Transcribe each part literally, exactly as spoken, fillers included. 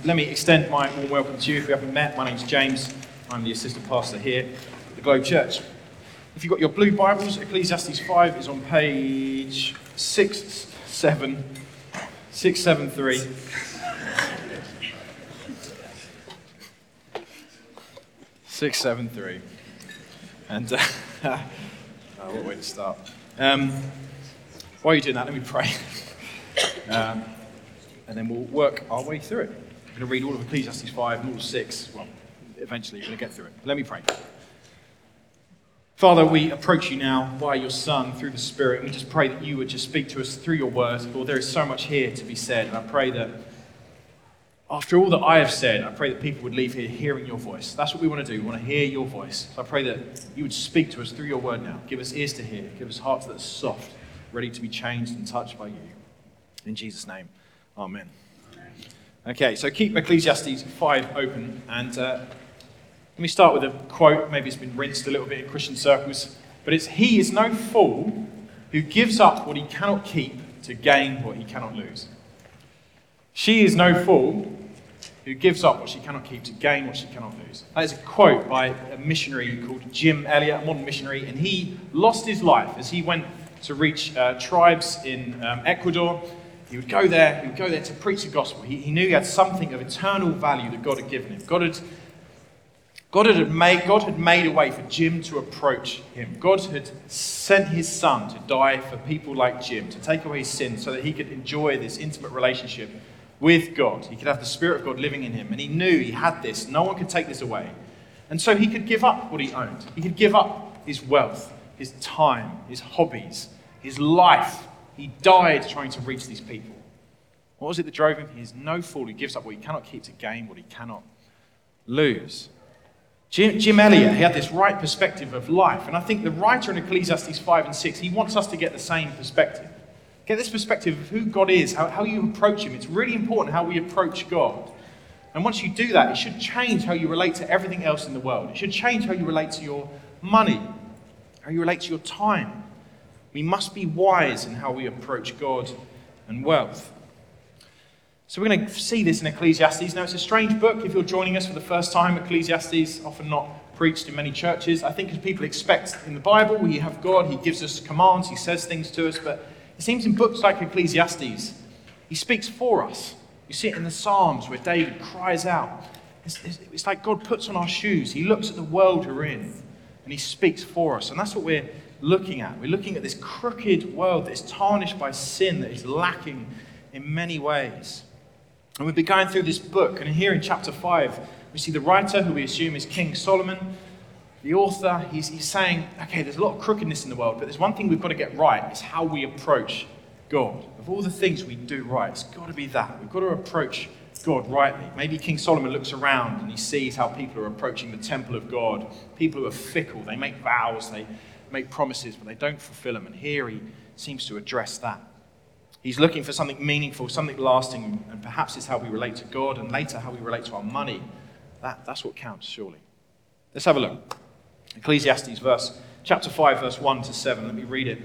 let me extend my warm welcome to you. If we haven't met, my name's James. I'm the assistant pastor here at the Globe Church. If you've got your blue Bibles, Ecclesiastes five is on page six seven three. six seven three. And, uh, oh, what way to start? Um, while you're doing that, let me pray. Um, and then we'll work our way through it. We're going to read all of Ecclesiastes five and all of six. Well, eventually we're going to get through it. Let me pray. Father, we approach you now by your Son through the Spirit, and we just pray that you would just speak to us through your words. Lord, there is so much here to be said, and I pray that after all that I have said, I pray that people would leave here hearing your voice. That's what we want to do. We want to hear your voice. So I pray that you would speak to us through your word now. Give us ears to hear. Give us hearts that are soft, ready to be changed and touched by you. In Jesus' name, amen. Okay, so keep Ecclesiastes five open, and uh, let me start with a quote. Maybe it's been rinsed a little bit in Christian circles, but it's, "He is no fool who gives up what he cannot keep to gain what he cannot lose. She is no fool who gives up what she cannot keep to gain what she cannot lose." That is a quote by a missionary called Jim Elliot, a modern missionary, and he lost his life as he went to reach uh, tribes in um, Ecuador. He would go there, he would go there to preach the gospel. He, he knew he had something of eternal value that God had given him. God had, God had made, God had made a way for Jim to approach him. God had sent his son to die for people like Jim, to take away his sin so that he could enjoy this intimate relationship with God. He could have the Spirit of God living in him. And he knew he had this. No one could take this away. And so he could give up what he owned. He could give up his wealth, his time, his hobbies, his life. He died trying to reach these people. What was it that drove him? He is no fool who gives up what he cannot keep to gain what he cannot lose. Jim, Jim Elliot, he had this right perspective of life. And I think the writer in Ecclesiastes five and six, he wants us to get the same perspective. Get this perspective of who God is, how, how you approach him. It's really important how we approach God. And once you do that, it should change how you relate to everything else in the world. It should change how you relate to your money, how you relate to your time. We must be wise in how we approach God and wealth. So we're going to see this in Ecclesiastes. Now, it's a strange book. If you're joining us for the first time, Ecclesiastes, often not preached in many churches. I think as people expect in the Bible, we have God, he gives us commands, he says things to us, but it seems in books like Ecclesiastes, he speaks for us. You see it in the Psalms where David cries out. It's, it's, it's like God puts on our shoes. He looks at the world we're in and he speaks for us. And that's what we're looking at. We're looking at this crooked world that is tarnished by sin, that is lacking in many ways. And we've been going through this book, and here in chapter five, we see the writer, who we assume is King Solomon, the author. He's, he's saying, okay, there's a lot of crookedness in the world, but there's one thing we've got to get right. It's how we approach God. Of all the things we do right, it's got to be that. We've got to approach God rightly. Maybe King Solomon looks around and he sees how people are approaching the temple of God. People who are fickle, they make vows, they make promises, but they don't fulfill them. And here he seems to address that. He's looking for something meaningful, something lasting, and perhaps it's how we relate to God, and later how we relate to our money. That, that's what counts, surely. Let's have a look. Ecclesiastes verse, chapter five, verse one to seven. Let me read it.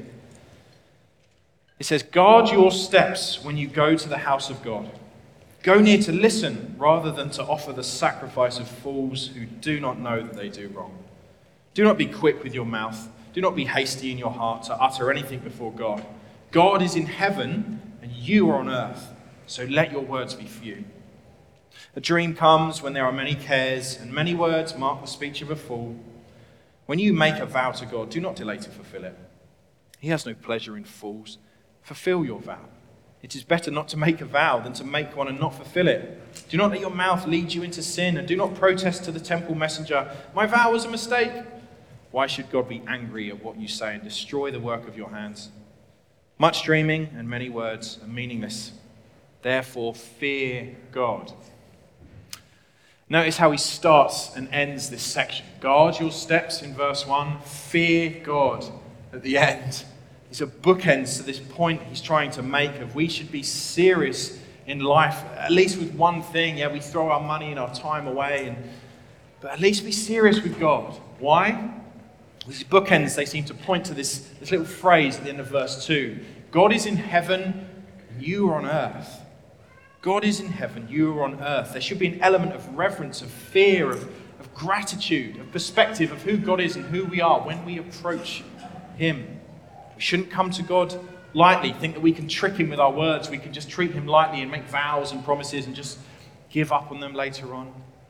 It says, "Guard your steps when you go to the house of God. Go near to listen rather than to offer the sacrifice of fools who do not know that they do wrong. Do not be quick with your mouth. Do not be hasty in your heart to utter anything before God. God is in heaven and you are on earth, so let your words be few. A dream comes when there are many cares, and many words mark the speech of a fool. When you make a vow to God, do not delay to fulfill it. He has no pleasure in fools. Fulfill your vow. It is better not to make a vow than to make one and not fulfill it. Do not let your mouth lead you into sin, and do not protest to the temple messenger, 'My vow was a mistake.' Why should God be angry at what you say and destroy the work of your hands? Much dreaming and many words are meaningless. Therefore, fear God." Notice how he starts and ends this section. Guard your steps in verse one. Fear God at the end. These are bookends to this point he's trying to make of we should be serious in life, at least with one thing. Yeah, we throw our money and our time away, and, but at least be serious with God. Why? These bookends, they seem to point to this, this little phrase at the end of verse two. God is in heaven, and you are on earth. God is in heaven, you are on earth. There should be an element of reverence, of fear, of, of gratitude, of perspective of who God is and who we are when we approach him. We shouldn't come to God lightly, think that we can trick him with our words, we can just treat him lightly and make vows and promises and just give up on them later on.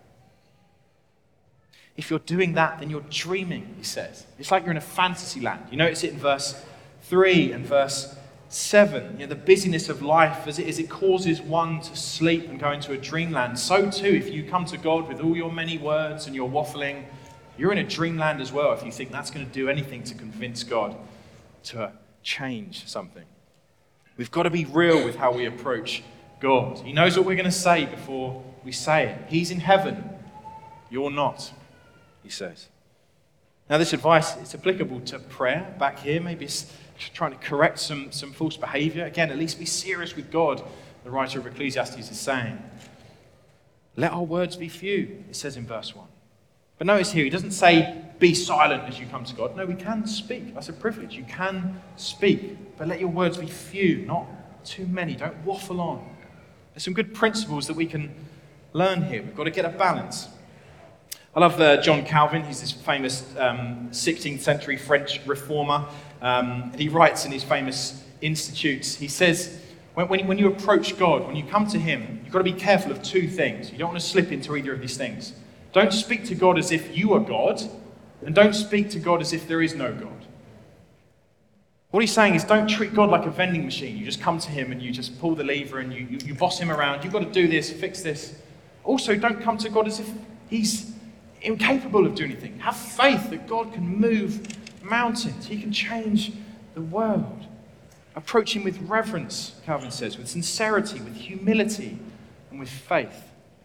If you're doing that, then you're dreaming, he says. It's like you're in a fantasy land. You notice it in verse three and verse seven. You know, the busyness of life, as it, as it causes one to sleep and go into a dreamland, so too, if you come to God with all your many words and your waffling, you're in a dreamland as well if you think that's going to do anything to convince God to change something. We've got to be real with how we approach God. He knows what we're going to say before we say it. He's in heaven. You're not, he says. Now this advice is applicable to prayer back here. Maybe it's trying to correct some, some false behavior. Again, at least be serious with God, the writer of Ecclesiastes is saying. Let our words be few, it says in verse one. But notice here, he doesn't say, be silent as you come to God. No, we can speak. That's a privilege. You can speak. But let your words be few, not too many. Don't waffle on. There's some good principles that we can learn here. We've got to get a balance. I love uh, John Calvin. He's this famous um, sixteenth century French reformer. Um, and he writes in his famous Institutes, he says, when, when, when you approach God, when you come to him, you've got to be careful of two things. You don't want to slip into either of these things. Don't speak to God as if you are God, and don't speak to God as if there is no God. What he's saying is don't treat God like a vending machine. You just come to him and you just pull the lever and you, you, you boss him around. You've got to do this, fix this. Also, don't come to God as if he's incapable of doing anything. Have faith that God can move mountains. He can change the world. Approach him with reverence, Calvin says, with sincerity, with humility, and with faith.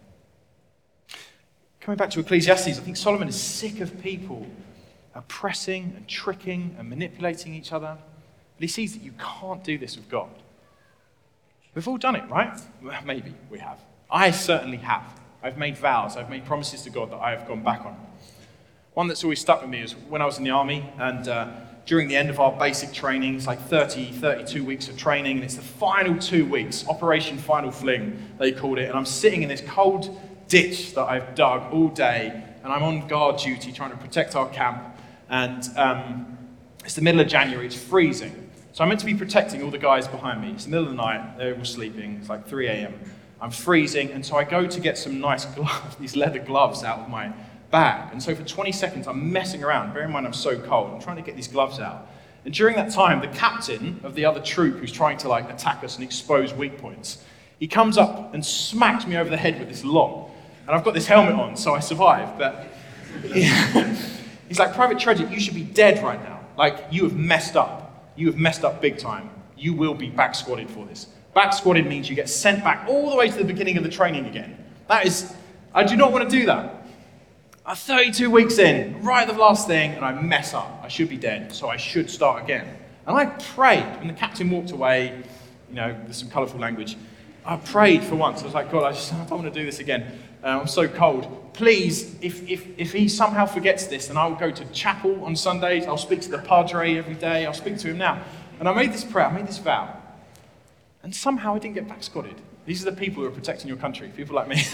Coming back to Ecclesiastes, I think Solomon is sick of people oppressing and tricking and manipulating each other. But he sees that you can't do this with God. We've all done it, right? Well, maybe we have. I certainly have. I've made vows, I've made promises to God that I have gone back on. One that's always stuck with me is when I was in the army, and uh, during the end of our basic training, it's like thirty, thirty-two weeks of training, and it's the final two weeks, Operation Final Fling, they called it, and I'm sitting in this cold ditch that I've dug all day, and I'm on guard duty trying to protect our camp, and um, it's the middle of January, it's freezing. So I'm meant to be protecting all the guys behind me. It's the middle of the night, they're all sleeping, it's like three a.m. I'm freezing, and so I go to get some nice gloves, these leather gloves out of my bag. And so for twenty seconds, I'm messing around. Bear in mind, I'm so cold. I'm trying to get these gloves out. And during that time, the captain of the other troop who's trying to like attack us and expose weak points, he comes up and smacks me over the head with this log. And I've got this helmet on, so I survive. But he's like, Private Tredget, you should be dead right now. Like, you have messed up. You have messed up big time. You will be back squatted for this. Back squatted means you get sent back all the way to the beginning of the training again. That is, I do not want to do that. I'm thirty-two weeks in, right at the last thing, and I mess up. I should be dead, so I should start again. And I prayed, when the captain walked away, you know, there's some colourful language. I prayed for once. I was like, God, I just I don't want to do this again. Uh, I'm so cold. Please, if, if, if he somehow forgets this, then I'll go to chapel on Sundays. I'll speak to the Padre every day. I'll speak to him now. And I made this prayer. I made this vow. And somehow I didn't get back squatted. These are the people who are protecting your country, people like me.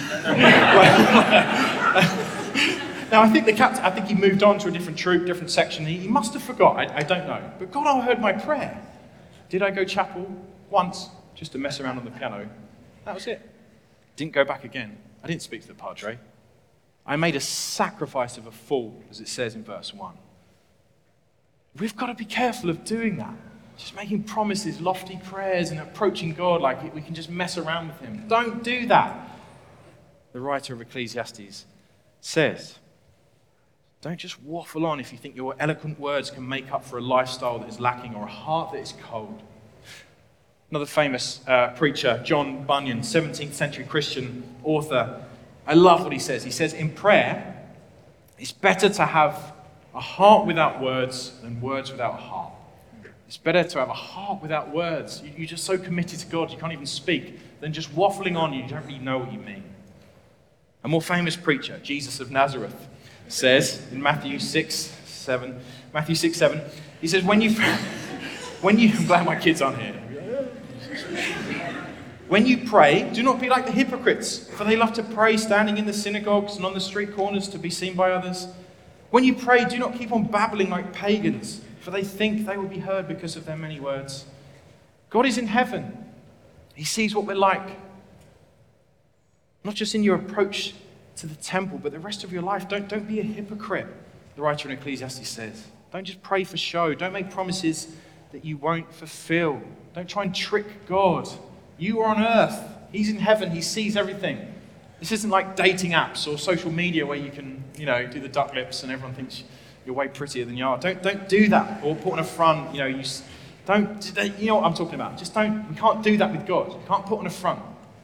Now, I think the captain, I think he moved on to a different troop, different section. He, he must have forgot, I, I don't know. But God heard my prayer. Did I go chapel? Once, just to mess around on the piano. That was it. Didn't go back again. I didn't speak to the Padre. I made a sacrifice of a fool, as it says in verse one. We've got to be careful of doing that. Just making promises, lofty prayers, and approaching God like we can just mess around with him. Don't do that. The writer of Ecclesiastes says, don't just waffle on if you think your eloquent words can make up for a lifestyle that is lacking or a heart that is cold. Another famous uh, preacher, John Bunyan, seventeenth century Christian author, I love what he says. He says, in prayer, it's better to have a heart without words than words without a heart. It's better to have a heart without words. You're just so committed to God, you can't even speak, than just waffling on, you don't really know what you mean. A more famous preacher, Jesus of Nazareth, says in Matthew six, seven, Matthew six, seven, he says, when you, when you, I'm glad my kids aren't here. When you pray, do not be like the hypocrites, for they love to pray standing in the synagogues and on the street corners to be seen by others. When you pray, do not keep on babbling like pagans, for they think they will be heard because of their many words. God is in heaven. He sees what we're like. Not just in your approach to the temple, but the rest of your life. Don't, don't be a hypocrite, the writer in Ecclesiastes says. Don't just pray for show. Don't make promises that you won't fulfill. Don't try and trick God. You are on earth. He's in heaven. He sees everything. This isn't like dating apps or social media where you can, you know, do the duck lips and everyone thinks you're way prettier than you are. Don't, don't do that. Or put on a front, you know, you don't, you know what I'm talking about. Just don't, we can't do that with God. You can't put on a front.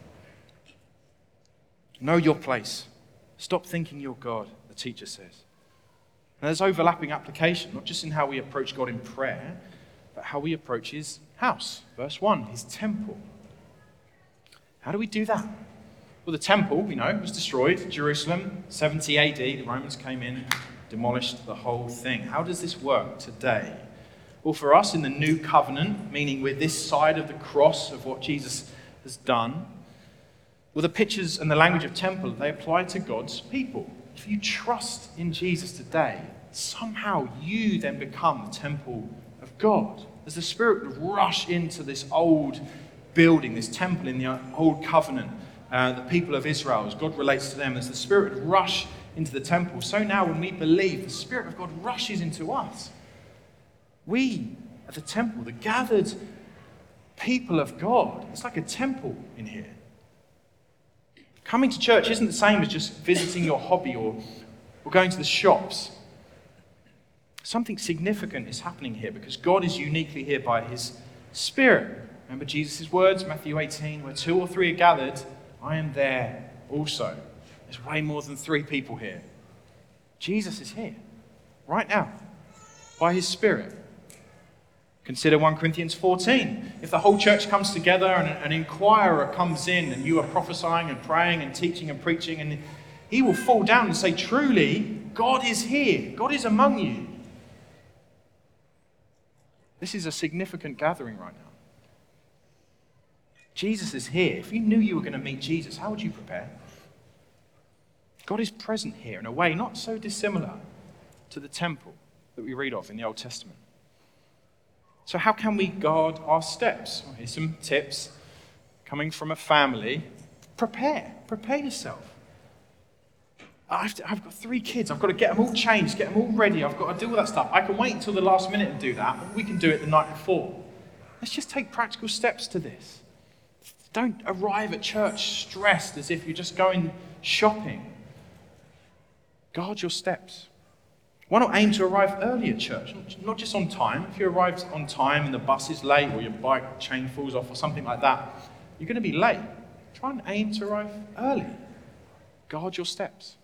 Know your place. Stop thinking you're God, the teacher says. And there's overlapping application, not just in how we approach God in prayer, but how we approach his house. Verse one, his temple. How do we do that? Well, the temple, we know, was destroyed. Jerusalem, seventy A D, the Romans came in, demolished the whole thing. How does this work today? Well, for us in the new covenant, meaning we're this side of the cross of what Jesus has done, well, the pictures and the language of temple, they apply to God's people. If you trust in Jesus today, somehow you then become the temple of God. As the Spirit would rush into this old building, this temple in the old covenant, uh, the people of Israel, as God relates to them, as the Spirit would rush into the temple, so now when we believe, the Spirit of God rushes into us. We are the temple, the gathered people of God. It's like a temple in here. Coming to church isn't the same as just visiting your hobby or, or going to the shops. Something significant is happening here because God is uniquely here by his Spirit. Remember Jesus' words, Matthew eighteen, where two or three are gathered, I am there also. There's way more than three people here. Jesus is here, right now, by his Spirit. Consider First Corinthians fourteen. If the whole church comes together and an inquirer comes in and you are prophesying and praying and teaching and preaching, and he will fall down and say, truly, God is here. God is among you. This is a significant gathering right now. Jesus is here. If you knew you were going to meet Jesus, how would you prepare? God is present here in a way not so dissimilar to the temple that we read of in the Old Testament. So how can we guard our steps? Well, here's some tips coming from a family. Prepare. Prepare yourself. I've, to, I've got three kids. I've got to get them all changed, get them all ready. I've got to do all that stuff. I can wait until the last minute and do that. We can do it the night before. Let's just take practical steps to this. Don't arrive at church stressed as if you're just going shopping. Guard your steps. Why not aim to arrive early at church? Not just on time. If you arrive on time and the bus is late or your bike chain falls off or something like that, you're going to be late. Try and aim to arrive early. Guard your steps.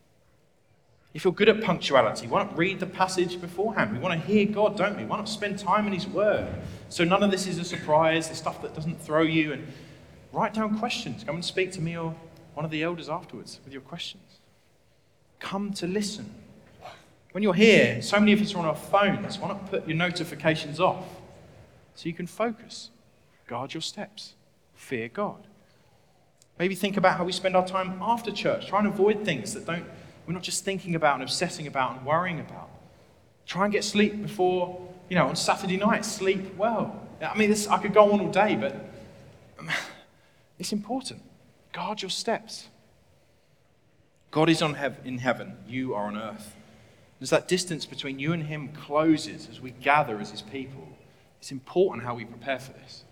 If you're good at punctuality, why not read the passage beforehand? We want to hear God, don't we? Why not spend time in his word? So none of this is a surprise, the stuff that doesn't throw you. And write down questions. Come and speak to me or one of the elders afterwards with your questions. Come to listen. When you're here, so many of us are on our phones. Why not put your notifications off so you can focus? Guard your steps. Fear God. Maybe think about how we spend our time after church. Try and avoid things that don't, we're not just thinking about and obsessing about and worrying about. Try and get sleep before, you know, on Saturday night. Sleep well. I mean, this, I could go on all day, but it's important. Guard your steps. God is on hev- in heaven. You are on earth. As that distance between you and him closes as we gather as his people, it's important how we prepare for this.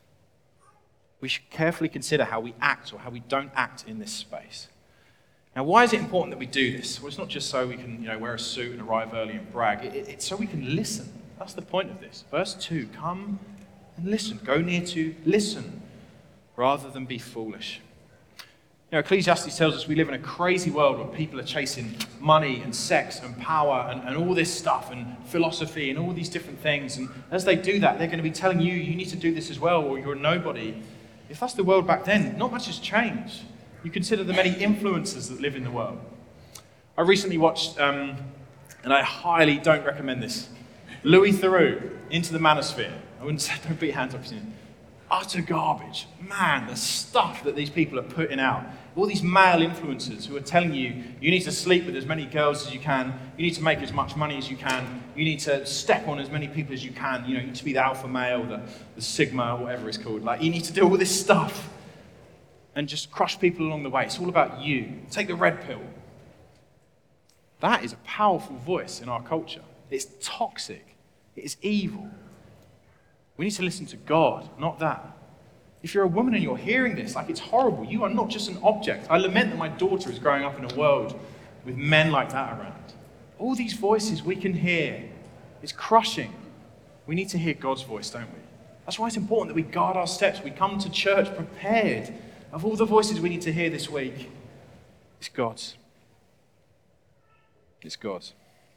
We should carefully consider how we act or how we don't act in this space. Now, why is it important that we do this? Well, it's not just so we can, you know, wear a suit and arrive early and brag. It, it, it's so we can listen. That's the point of this. Verse two, come and listen. Go near to listen rather than be foolish. You know, Ecclesiastes tells us we live in a crazy world where people are chasing money and sex and power and, and all this stuff and philosophy and all these different things. And as they do that, they're going to be telling you, you need to do this as well, or you're a nobody. If that's the world back then, not much has changed. You consider the many influencers that live in the world. I recently watched, um, and I highly don't recommend this, Louis Theroux, Into the Manosphere. I wouldn't say, don't put your hands up. utter garbage. Man, the stuff that these people are putting out. All these male influencers who are telling you, you need to sleep with as many girls as you can, you need to make as much money as you can, you need to step on as many people as you can, you know, you need to be the alpha male, the, the sigma, whatever it's called. Like, you need to do all this stuff and just crush people along the way. It's all about you. Take the red pill. That is a powerful voice in our culture. It's toxic. It is evil. We need to listen to God, not that. If you're a woman and you're hearing this, like, it's horrible. You are not just an object. I lament that my daughter is growing up in a world with men like that around. All these voices we can hear, it's crushing. We need to hear God's voice, don't we? That's why it's important that we guard our steps. We come to church prepared. Of all the voices we need to hear this week, it's God's. It's God's.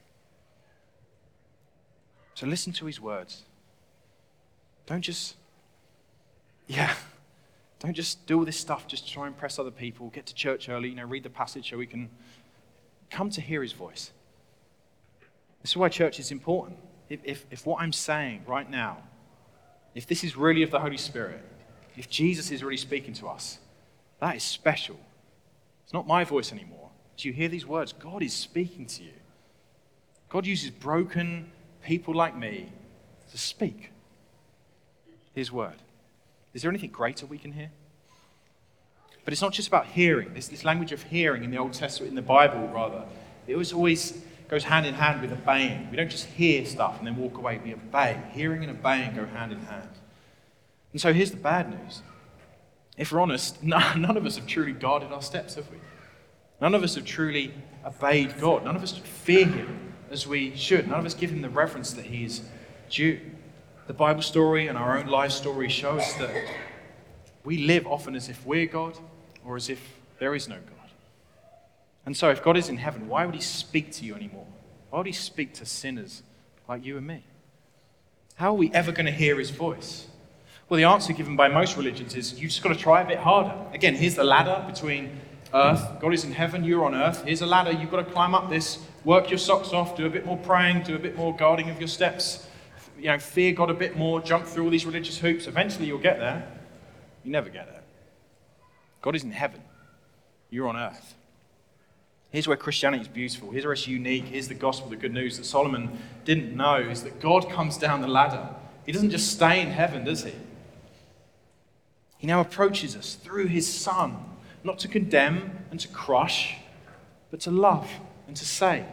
So listen to his words. Don't just, yeah, don't just do all this stuff just to try and impress other people, get to church early, you know, read the passage so we can come to hear his voice. This is why church is important. If, if, if what I'm saying right now, if this is really of the Holy Spirit, if Jesus is really speaking to us, that is special. It's not my voice anymore. As you hear these words, God is speaking to you. God uses broken people like me to speak his word. Is there anything greater we can hear? But it's not just about hearing. This, this language of hearing in the Old Testament, in the Bible rather, it was always goes hand in hand with obeying. We don't just hear stuff and then walk away. We obey. Hearing and obeying go hand in hand. And so here's the bad news. If we're honest, none of us have truly guarded our steps, have we? None of us have truly obeyed God. None of us fear him as we should. None of us give him the reverence that he is due. The Bible story and our own life story show us that we live often as if we're God or as if there is no God. And so if God is in heaven, why would he speak to you anymore? Why would he speak to sinners like you and me? How are we ever going to hear his voice? Well, the answer given by most religions is you've just got to try a bit harder. Again, here's the ladder between earth. God is in heaven, you're on earth. Here's a ladder, you've got to climb up this, work your socks off, do a bit more praying, do a bit more guarding of your steps. You know, fear God a bit more, jump through all these religious hoops. Eventually you'll get there. You never get there. God is in heaven. You're on earth. Here's where Christianity is beautiful. Here's where it's unique. Here's the gospel, the good news that Solomon didn't know, is that God comes down the ladder. He doesn't just stay in heaven, does he? He now approaches us through his Son, not to condemn and to crush, but to love and to save.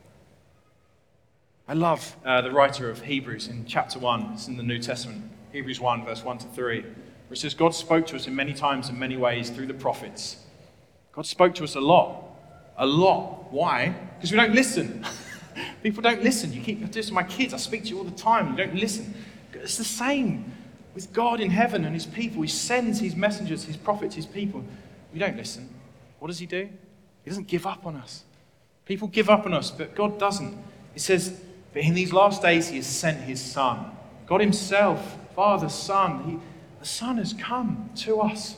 I love uh, the writer of Hebrews in chapter one. It's in the New Testament. Hebrews one, verse one to three. Where it says, God spoke to us in many times and many ways through the prophets. God spoke to us a lot. A lot. Why? Because we don't listen. People don't listen. You keep this to my kids. I speak to you all the time. You don't listen. It's the same with God in heaven and his people. He sends his messengers, his prophets, his people. We don't listen. What does he do? He doesn't give up on us. People give up on us, but God doesn't. It says, but in these last days he has sent his Son. God himself, Father, Son. He, the Son has come to us.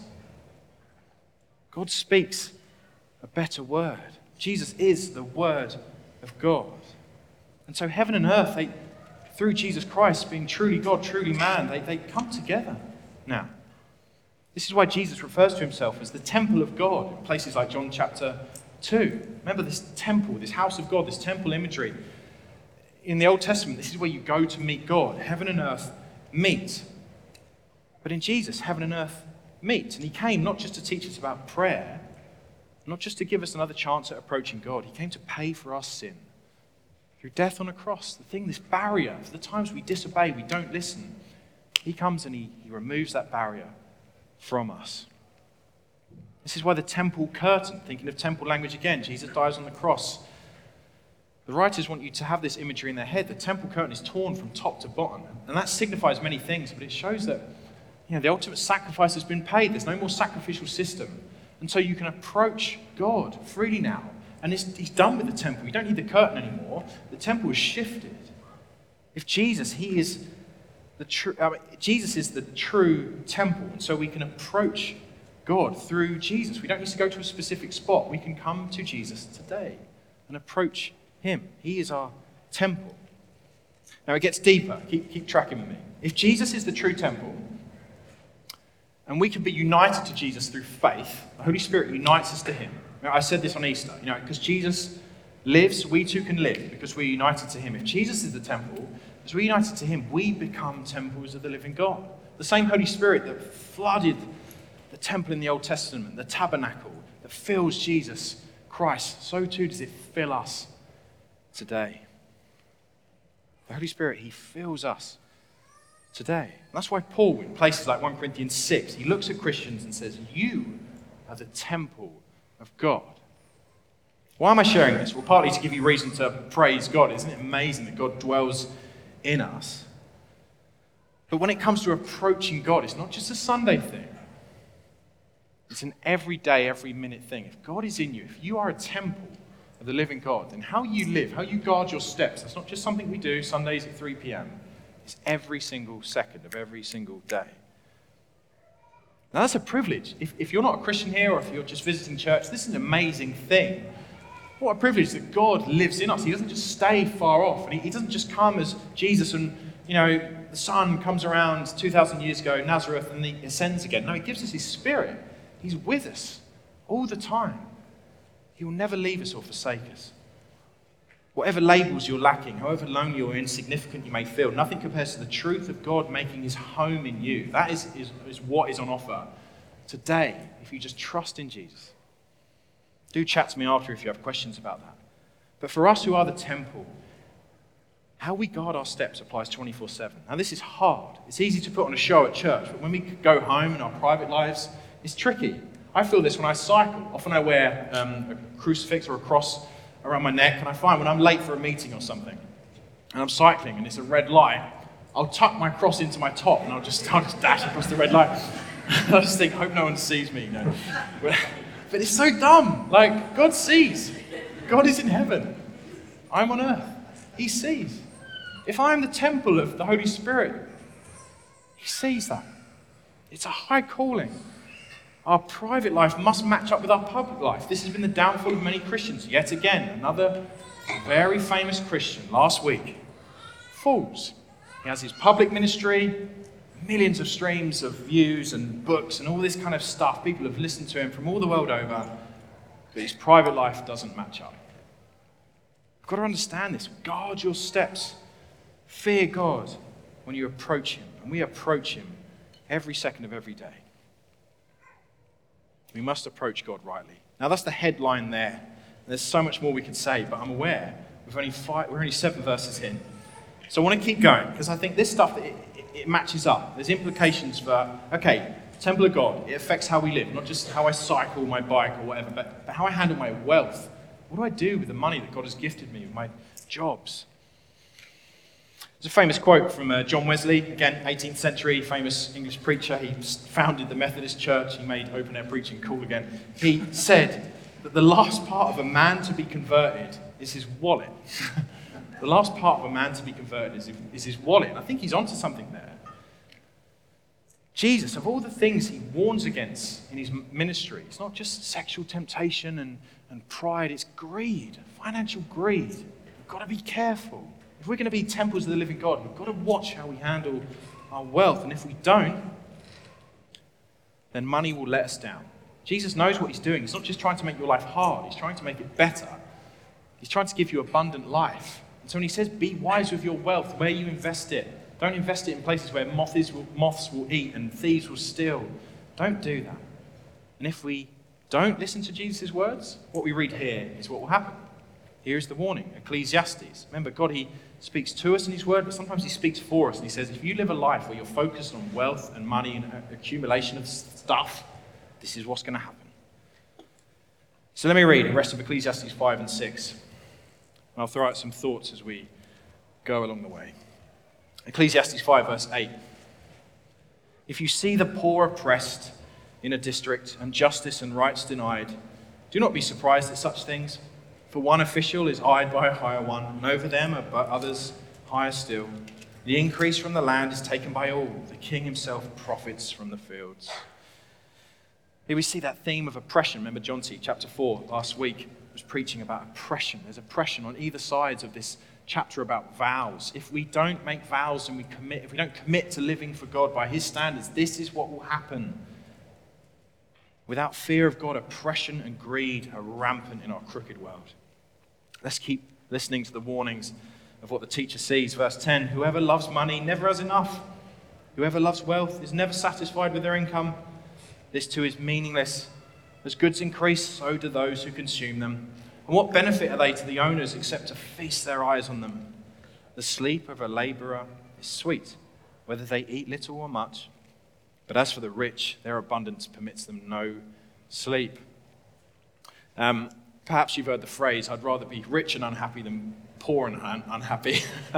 God speaks a better word. Jesus is the Word of God. And so heaven and earth, they, through Jesus Christ being truly God, truly man, they, they come together now. This is why Jesus refers to himself as the temple of God in places like John chapter two. Remember this temple, this house of God, this temple imagery. In the Old Testament, this is where you go to meet God. Heaven and earth meet. But in Jesus, heaven and earth meet. And he came not just to teach us about prayer, not just to give us another chance at approaching God. He came to pay for our sin. Through death on a cross, the thing, this barrier, for the times we disobey, we don't listen. He comes and he, he removes that barrier from us. This is why the temple curtain, thinking of temple language again, Jesus dies on the cross. The writers want you to have this imagery in their head. The temple curtain is torn from top to bottom. And that signifies many things, but it shows that, you know, the ultimate sacrifice has been paid. There's no more sacrificial system. And so you can approach God freely now. And it's, he's done with the temple. You don't need the curtain anymore. The temple is shifted. If Jesus, he is the true, uh, Jesus is the true temple. And so we can approach God through Jesus. We don't need to go to a specific spot. We can come to Jesus today and approach him. He is our temple. Now it gets deeper. Keep, keep tracking with me. If Jesus is the true temple, And we can be united to Jesus through faith. The Holy Spirit unites us to him. I said this on Easter, you know, because Jesus lives, we too can live because we're united to him. If Jesus is the temple, as we're united to him, we become temples of the living God. The same Holy Spirit that flooded the temple in the Old Testament, the tabernacle, that fills Jesus Christ, so too does it fill us today. The Holy Spirit, he fills us today. And that's why Paul, in places like First Corinthians six, he looks at Christians and says, you are the temple of God. Why am I sharing this? Well, partly to give you reason to praise God. Isn't it amazing that God dwells in us? But when it comes to approaching God, it's not just a Sunday thing. It's an everyday, every minute thing. If God is in you, if you are a temple of the living God, then how you live, how you guard your steps, that's not just something we do Sundays at three p.m. It's every single second of every single day. Now that's a privilege. If, if you're not a Christian here or if you're just visiting church, this is an amazing thing. What a privilege that God lives in us. He doesn't just stay far off. And he, he doesn't just come as Jesus and, you know, the Son comes around two thousand years ago, Nazareth, and he ascends again. No, he gives us his Spirit. He's with us all the time. He will never leave us or forsake us. Whatever labels you're lacking, however lonely or insignificant you may feel, nothing compares to the truth of God making his home in you. That is, is, is what is on offer today if you just trust in Jesus. Do chat to me after if you have questions about that. But for us who are the temple, how we guard our steps applies twenty-four seven. Now this is hard. It's easy to put on a show at church, but when we go home in our private lives, it's tricky. I feel this when I cycle. Often I wear um, a crucifix or a cross around my neck, and I find when I'm late for a meeting or something, and I'm cycling and it's a red light, I'll tuck my cross into my top and I'll just, I'll just dash across the red light. I just think, hope no one sees me. You know? But, but it's so dumb. Like, God sees. God is in heaven. I'm on earth. He sees. If I am the temple of the Holy Spirit, he sees that. It's a high calling. Our private life must match up with our public life. This has been the downfall of many Christians. Yet again, another very famous Christian last week falls. He has his public ministry, millions of streams of views and books and all this kind of stuff. People have listened to him from all the world over, but his private life doesn't match up. You've got to understand this. Guard your steps. Fear God when you approach him. And we approach him every second of every day. We must approach God rightly. Now that's the headline there. There's so much more we could say, but I'm aware we've only five, we're only seven verses in. So I want to keep going because I think this stuff, it, it, it matches up. There's implications for, okay, temple of God, it affects how we live, not just how I cycle my bike or whatever, but, but how I handle my wealth. What do I do with the money that God has gifted me, with my jobs? There's a famous quote from uh, John Wesley, again, eighteenth century, famous English preacher. He founded the Methodist Church. He made open-air preaching cool again. He said that the last part of a man to be converted is his wallet. The last part of a man to be converted is, is his wallet. And I think he's onto something there. Jesus, of all the things he warns against in his ministry, it's not just sexual temptation and, and pride, it's greed, financial greed. We've got to be careful. If we're going to be temples of the living God, we've got to watch how we handle our wealth. And if we don't, then money will let us down. Jesus knows what he's doing. He's not just trying to make your life hard. He's trying to make it better. He's trying to give you abundant life. And so when he says, be wise with your wealth, where you invest it, don't invest it in places where moths will, moths will eat and thieves will steal. Don't do that. And if we don't listen to Jesus' words, what we read here is what will happen. Here is the warning, Ecclesiastes. Remember, God, he speaks to us in his word, but sometimes he speaks for us. And he says, if you live a life where you're focused on wealth and money and accumulation of stuff, this is what's going to happen. So let me read the rest of Ecclesiastes five and six. And I'll throw out some thoughts as we go along the way. Ecclesiastes five, verse eight. If you see the poor oppressed in a district and justice and rights denied, do not be surprised at such things. For one official is eyed by a higher one, and over them are others higher still. The increase from the land is taken by all. The king himself profits from the fields. Here we see that theme of oppression. Remember John T, chapter four, last week was preaching about oppression. There's oppression on either sides of this chapter about vows. If we don't make vows and we commit, if we don't commit to living for God by his standards, this is what will happen Without fear of God, oppression and greed are rampant in our crooked world. Let's keep listening to the warnings of what the teacher sees. Verse ten, whoever loves money never has enough. Whoever loves wealth is never satisfied with their income. This too is meaningless. As goods increase, so do those who consume them. And what benefit are they to the owners except to feast their eyes on them? The sleep of a laborer is sweet, whether they eat little or much. But as for the rich, their abundance permits them no sleep. Um, perhaps you've heard the phrase, I'd rather be rich and unhappy than poor and un- unhappy.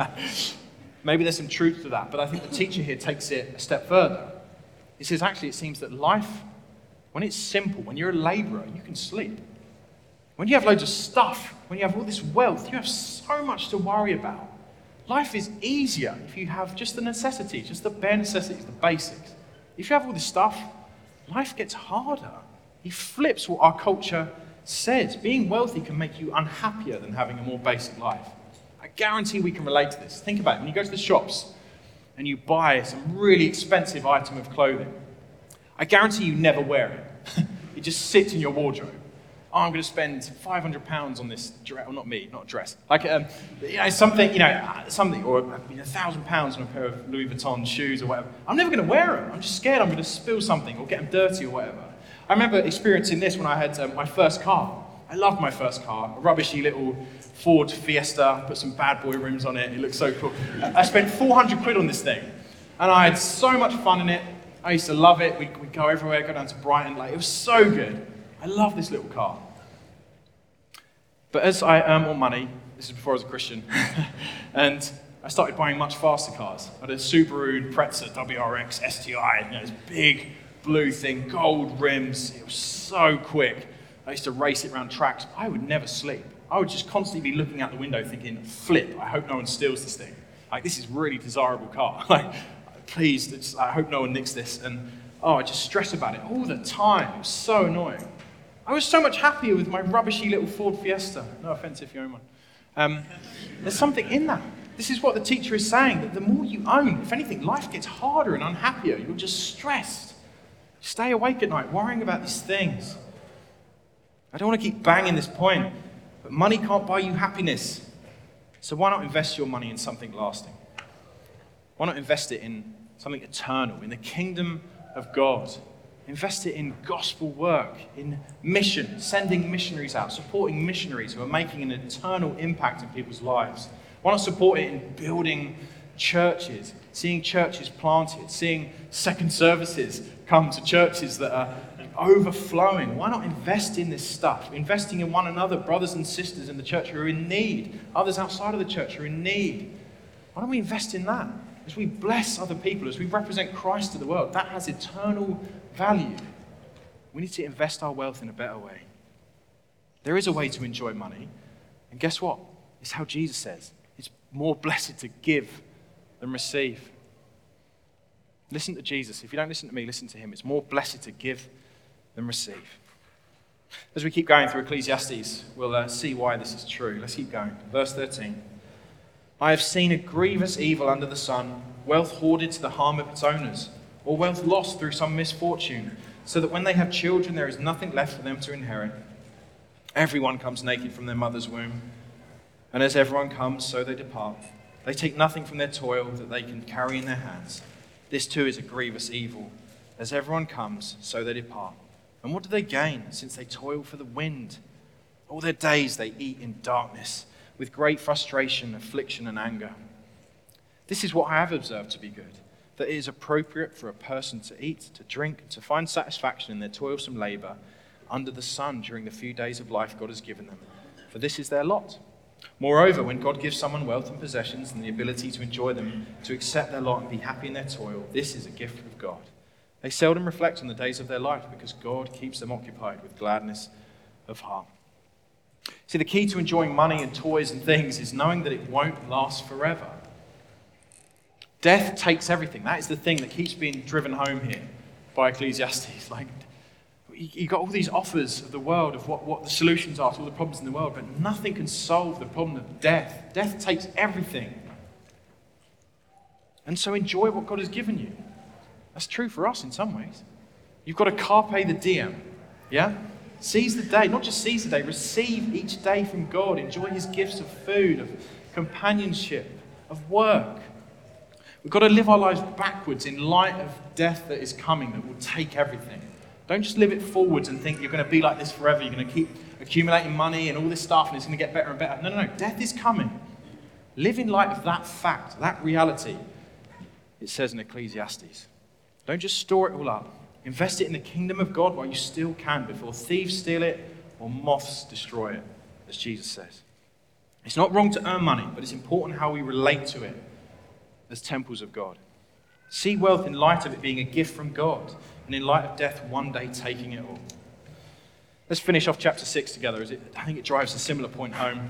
Maybe there's some truth to that, but I think the teacher here takes it a step further. He says, actually, it seems that life, when it's simple, when you're a laborer, you can sleep. When you have loads of stuff, when you have all this wealth, you have so much to worry about. Life is easier if you have just the necessities, just the bare necessities, the basics. If you have all this stuff, life gets harder. He flips what our culture says. Being wealthy can make you unhappier than having a more basic life. I guarantee we can relate to this. Think about it. When you go to the shops and you buy some really expensive item of clothing, I guarantee you never wear it. It just sits in your wardrobe. Oh, I'm going to spend five hundred pounds on this dress. Well, not me, not a dress. Like, um, you know, something, you know, something, or you know, a thousand pounds on a pair of Louis Vuitton shoes or whatever. I'm never going to wear them. I'm just scared I'm going to spill something or get them dirty or whatever. I remember experiencing this when I had um, my first car. I loved my first car, a rubbishy little Ford Fiesta, put some bad boy rims on it. It looked so cool. I spent four hundred quid on this thing, and I had so much fun in it. I used to love it. We'd, we'd go everywhere, go down to Brighton. Like, it was so good. I love this little car. But as I earned more money, this is before I was a Christian, and I started buying much faster cars. I had a Subaru Impreza W R X S T I, you know, this big blue thing, gold rims. It was so quick. I used to race it around tracks. I would never sleep. I would just constantly be looking out the window thinking, flip, I hope no one steals this thing. Like, this is a really desirable car. Like, please, just, I hope no one nicks this. And, oh, I just stress about it all the time. It was so annoying. I was so much happier with my rubbishy little Ford Fiesta. No offense if you own one. Um, there's something in that. This is what the teacher is saying, that the more you own, if anything, life gets harder and unhappier. You're just stressed. Stay awake at night worrying about these things. I don't want to keep banging this point, but money can't buy you happiness. So why not invest your money in something lasting? Why not invest it in something eternal, in the kingdom of God? Invest it in gospel work, in mission, sending missionaries out, supporting missionaries who are making an eternal impact in people's lives. Why not support it in building churches, seeing churches planted, seeing second services come to churches that are overflowing? Why not invest in this stuff? Investing in one another, brothers and sisters in the church who are in need, others outside of the church who are in need. Why don't we invest in that? As we bless other people, as we represent Christ to the world, that has eternal value. We need to invest our wealth in a better way. There is a way to enjoy money, and guess what? It's how Jesus says. It's more blessed to give than receive. Listen to Jesus. If you don't listen to me, listen to him. It's more blessed to give than receive. As we keep going through Ecclesiastes, we'll uh, see why this is true. Let's keep going. Verse thirteen. I have seen a grievous evil under the sun, wealth hoarded to the harm of its owners, or wealth lost through some misfortune, so that when they have children there is nothing left for them to inherit. Everyone comes naked from their mother's womb, and as everyone comes, so they depart. They take nothing from their toil that they can carry in their hands. This too is a grievous evil. As everyone comes, so they depart. And what do they gain, since they toil for the wind? All their days they eat in darkness, with great frustration, affliction, and anger. This is what I have observed to be good, that it is appropriate for a person to eat, to drink, and to find satisfaction in their toilsome labor under the sun during the few days of life God has given them, for this is their lot. Moreover, when God gives someone wealth and possessions and the ability to enjoy them, to accept their lot and be happy in their toil, this is a gift of God. They seldom reflect on the days of their life because God keeps them occupied with gladness of heart. See, the key to enjoying money and toys and things is knowing that it won't last forever. Death takes everything. That is the thing that keeps being driven home here by Ecclesiastes. Like, you got all these offers of the world of what, what the solutions are to all the problems in the world, but nothing can solve the problem of death. Death takes everything. And so enjoy what God has given you. That's true for us in some ways. You've got to carpe the diem. Yeah? Seize the day. Not just seize the day, receive each day from God. Enjoy his gifts of food, of companionship, of work. We've got to live our lives backwards in light of death that is coming, that will take everything. Don't just live it forwards and think you're going to be like this forever. You're going to keep accumulating money and all this stuff and it's going to get better and better. No, no, no. Death is coming. Live in light of that fact, that reality. It says in Ecclesiastes. Don't just store it all up. Invest it in the kingdom of God while you still can, before thieves steal it or moths destroy it, as Jesus says. It's not wrong to earn money, but it's important how we relate to it as temples of God. See wealth in light of it being a gift from God, and in light of death one day taking it all. Let's finish off chapter six together, as it, I think it drives a similar point home.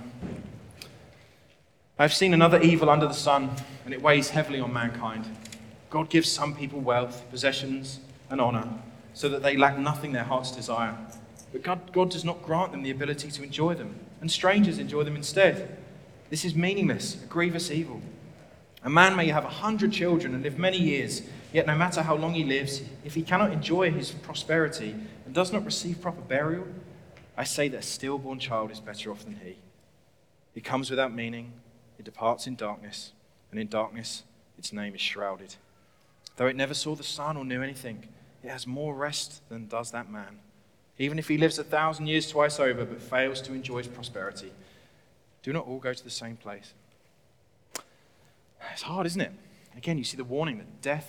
I've seen another evil under the sun, and it weighs heavily on mankind. God gives some people wealth, possessions, and honor, so that they lack nothing their hearts desire. But God, God does not grant them the ability to enjoy them, and strangers enjoy them instead. This is meaningless, a grievous evil. A man may have a hundred children and live many years, yet no matter how long he lives, if he cannot enjoy his prosperity and does not receive proper burial, I say that a stillborn child is better off than he. It comes without meaning, it departs in darkness, and in darkness its name is shrouded. Though it never saw the sun or knew anything, it has more rest than does that man. Even if he lives a thousand years twice over, but fails to enjoy his prosperity, do not all go to the same place. It's hard, isn't it? Again, you see the warning that death,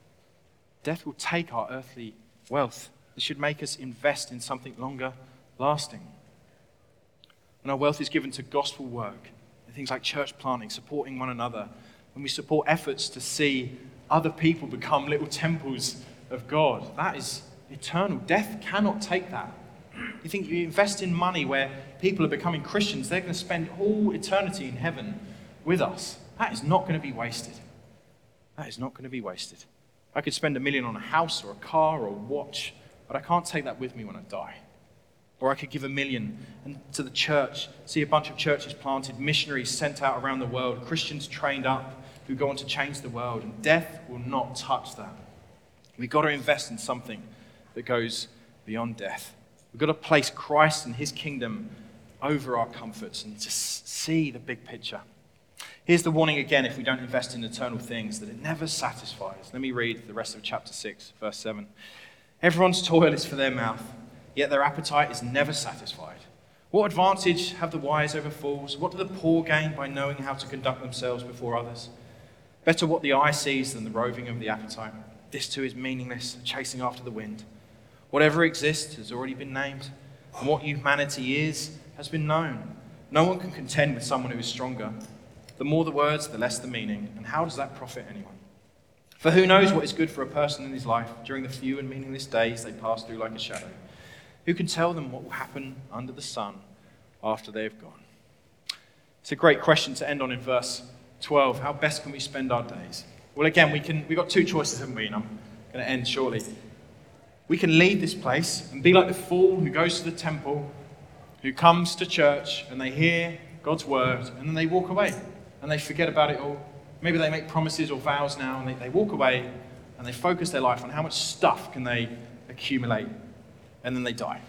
death will take our earthly wealth. It should make us invest in something longer lasting. When our wealth is given to gospel work, things like church planting, supporting one another, when we support efforts to see other people become little temples of God, that is eternal. Death cannot take that. You think you invest in money where people are becoming Christians, they're going to spend all eternity in heaven with us. That is not going to be wasted. That is not going to be wasted. I could spend a million on a house or a car or a watch, but I can't take that with me when I die. Or I could give a million and to the church, see a bunch of churches planted, missionaries sent out around the world, Christians trained up who go on to change the world, and death will not touch that. We've got to invest in something that goes beyond death. We've got to place Christ and his kingdom over our comforts and just see the big picture. Here's the warning again if we don't invest in eternal things, that it never satisfies. Let me read the rest of chapter six, verse seven. Everyone's toil is for their mouth, yet their appetite is never satisfied. What advantage have the wise over fools? What do the poor gain by knowing how to conduct themselves before others? Better what the eye sees than the roving of the appetite. This too is meaningless, chasing after the wind. Whatever exists has already been named, and what humanity is has been known. No one can contend with someone who is stronger. The more the words, the less the meaning, and how does that profit anyone? For who knows what is good for a person in his life during the few and meaningless days they pass through like a shadow? Who can tell them what will happen under the sun after they have gone? It's a great question to end on in verse twelve. How best can we spend our days? Well, again, we can, we've got two choices, haven't we? And I'm going to end shortly. We can leave this place and be like the fool who goes to the temple, who comes to church and they hear God's word and then they walk away and they forget about it all. Maybe they make promises or vows now and they, they walk away and they focus their life on how much stuff can they accumulate, and then they die.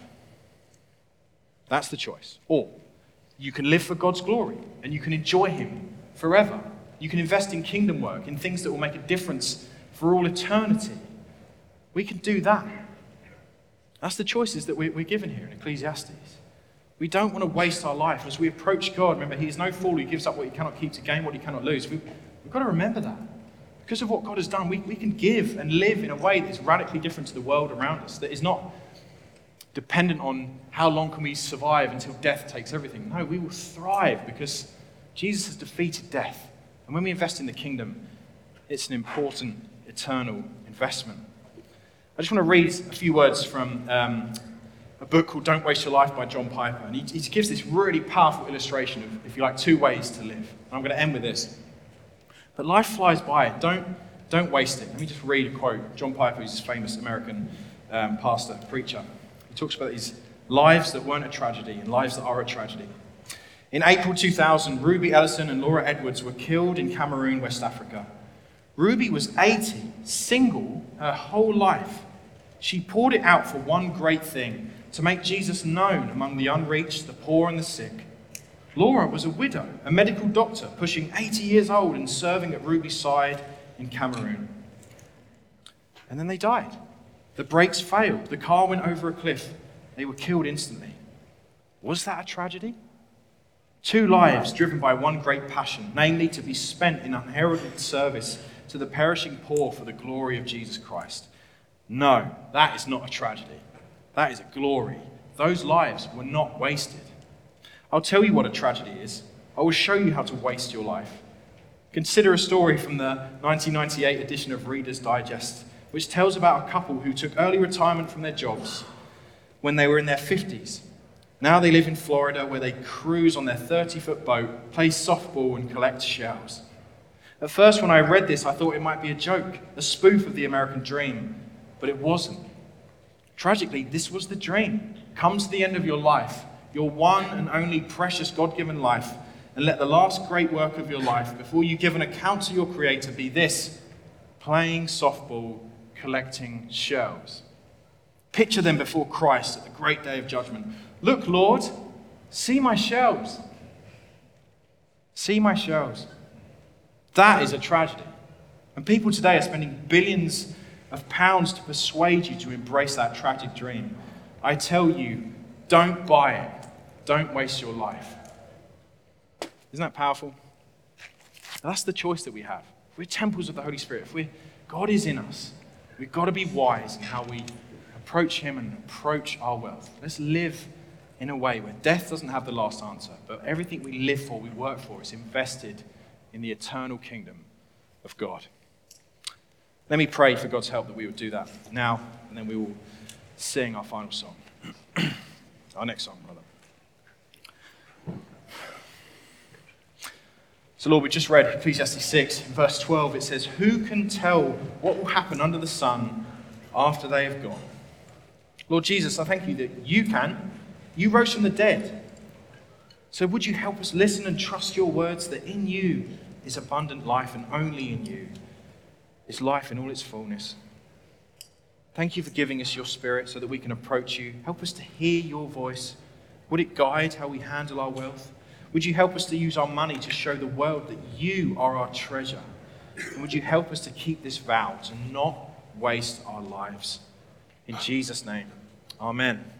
That's the choice. Or you can live for God's glory and you can enjoy him forever. You can invest in kingdom work, in things that will make a difference for all eternity. We can do that. That's the choices that we're given here in Ecclesiastes. We don't want to waste our life as we approach God. Remember, he is no fool who gives up what he cannot keep to gain what he cannot lose. We've, we've got to remember that. Because of what God has done, we, we can give and live in a way that is radically different to the world around us, that is not dependent on how long can we survive until death takes everything. No, we will thrive because Jesus has defeated death. And when we invest in the kingdom, it's an important eternal investment. I just want to read a few words from um, a book called Don't Waste Your Life by John Piper. And he, he gives this really powerful illustration of, if you like, two ways to live. And I'm going to end with this. But life flies by. Don't, don't waste it. Let me just read a quote. John Piper, who's this famous American um, pastor, preacher. He talks about these lives that weren't a tragedy and lives that are a tragedy. In April two thousand, Ruby Ellison and Laura Edwards were killed in Cameroon, West Africa. Ruby was eighty, single her whole life. She poured it out for one great thing, to make Jesus known among the unreached, the poor and the sick. Laura was a widow, a medical doctor, pushing eighty years old and serving at Ruby's side in Cameroon. And then they died. The brakes failed. The car went over a cliff. They were killed instantly. Was that a tragedy? Two lives driven by one great passion, namely to be spent in unheralded service to the perishing poor for the glory of Jesus Christ. No, that is not a tragedy. That is a glory. Those lives were not wasted. I'll tell you what a tragedy is. I will show you how to waste your life. Consider a story from the nineteen ninety-eight edition of Reader's Digest, which tells about a couple who took early retirement from their jobs when they were in their fifties. Now they live in Florida, where they cruise on their thirty-foot boat, play softball and collect shells. At first, when I read this, I thought it might be a joke, a spoof of the American dream, but it wasn't. Tragically, this was the dream. Come to the end of your life, your one and only precious God-given life, and let the last great work of your life, before you give an account to your Creator, be this: playing softball, collecting shells. Picture them before Christ at the great day of judgment. Look, Lord, see my shells. See my shells. That is a tragedy. And people today are spending billions of pounds to persuade you to embrace that tragic dream. I tell you, don't buy it. Don't waste your life. Isn't that powerful? That's the choice that we have. If we're temples of the Holy Spirit, if we're, God is in us, we've got to be wise in how we approach him and approach our wealth. Let's live in a way where death doesn't have the last answer, but everything we live for, we work for, is invested in the eternal kingdom of God. Let me pray for God's help that we would do that now, and then we will sing our final song. Our next song, rather. So Lord, we just read Ecclesiastes six, in verse twelve. It says, "Who can tell what will happen under the sun after they have gone?" Lord Jesus, I thank you that you can. You rose from the dead. So would you help us listen and trust your words, that in you is abundant life, and only in you is life in all its fullness. Thank you for giving us your Spirit so that we can approach you. Help us to hear your voice. Would it guide how we handle our wealth? Would you help us to use our money to show the world that you are our treasure? And would you help us to keep this vow to not waste our lives? In Jesus' name, amen.